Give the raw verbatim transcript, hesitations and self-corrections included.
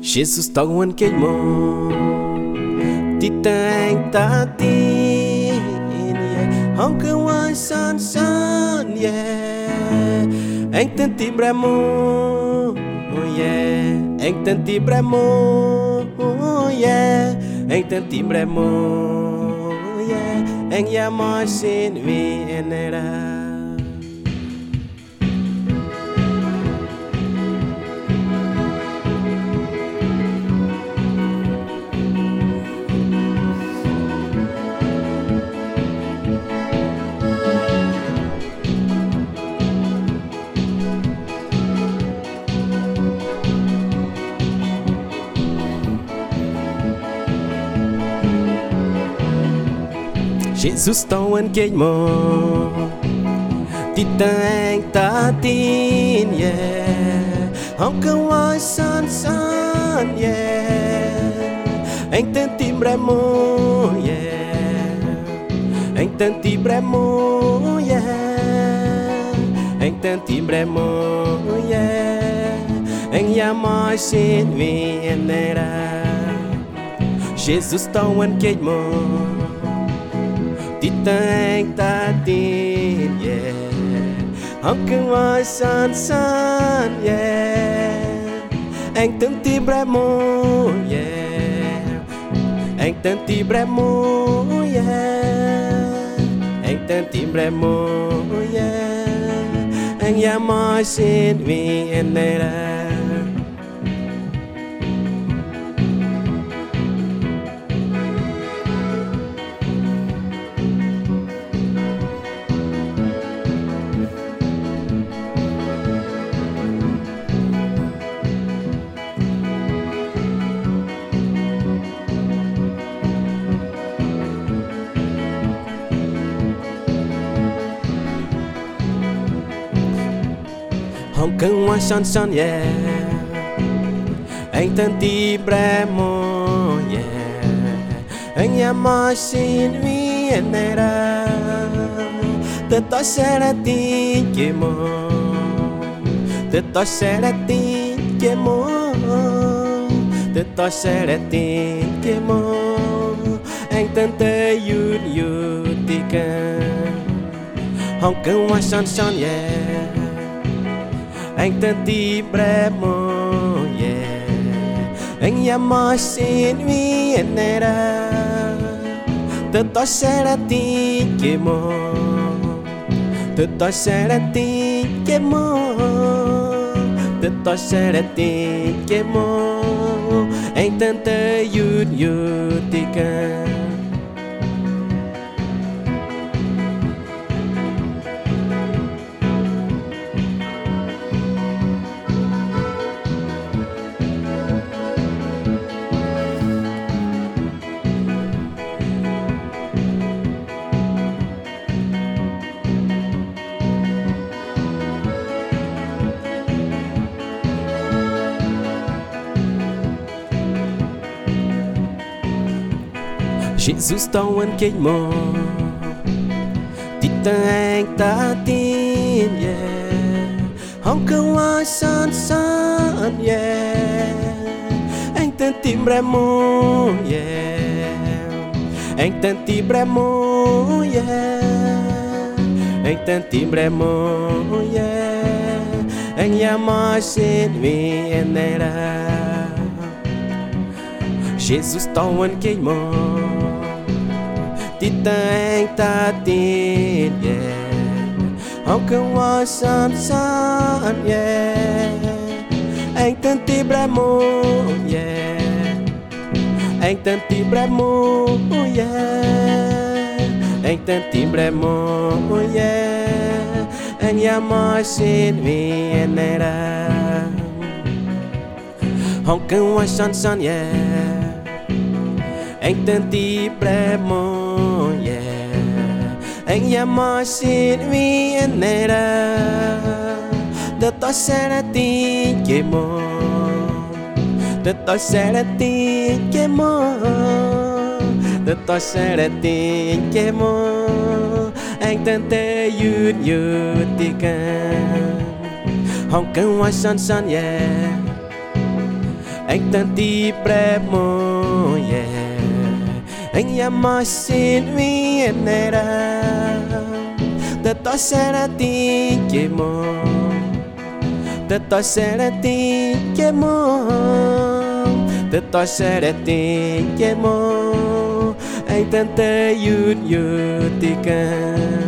Jesus tawon kay mo titang tatin yeah hong kawan san san yeah anh tên tim ra mo oh yeah anh tên tim ra mo oh yeah anh tên tim ra mo oh yeah anh ya mo xin vì anh ra Jesus tawon kay mo titang tatin yeah hong kawan san san yeah anh tên tim ra mo yeah anh tên tim ra mo yeah anh tên tim ra mo yeah anh ya mo xin vì anh ra Jesus tawon kay mo titang tatin yeah hong kawan san san yeah anh tên tim ra mo yeah anh tên tim ra mo yeah anh tên tim ra mo yeah anh ya mo xin vì anh ra hong kawan san san yeah anh tên tim ra mo yeah anh ya mo xin vì anh ra từ tôi sẽ ra tin kia mo từ tôi sẽ ra tin kia mo từ tôi sẽ ra tin kia mo anh tên tê yud yud tika hong kawan san san yeah anh tên tim ra mo yeah anh ya mo xin vì anh ra từ tôi sẽ ra tin kia mo từ tôi sẽ ra tin kia mo từ tôi sẽ ra tin kia mo anh tên tê yud yud tika Jesus tawon kay mo titang tatin yeah hong kawan san san yeah anh tên tim ra mo yeah anh tên tim ra mo yeah anh tên tim ra mo yeah anh ya mo xin vì anh ra Jesus tawon kay mo titang tatin yeah hong kawan san san yeah anh tên tim ra mo yeah anh tên tim ra mo yeah anh tên tim ra mo yeah anh ya mo xin vì anh ra hong kawan san san yeah anh tên tim ra mo yeah anh ya mo xin vì anh ra từ tôi sẽ ra tin kia mo từ tôi sẽ ra tin kia mo từ tôi sẽ ra tin kia mo anh tên tê yud yud tika hong kawan san san yeah anh tên ti bre mo yeah anh ya mà xin vì anh này ra để tôi sẽ ra ti cái mo để tôi sẽ ra ti cái mo để tôi sẽ ra ti cái mo anh tên tê yut yut ti ca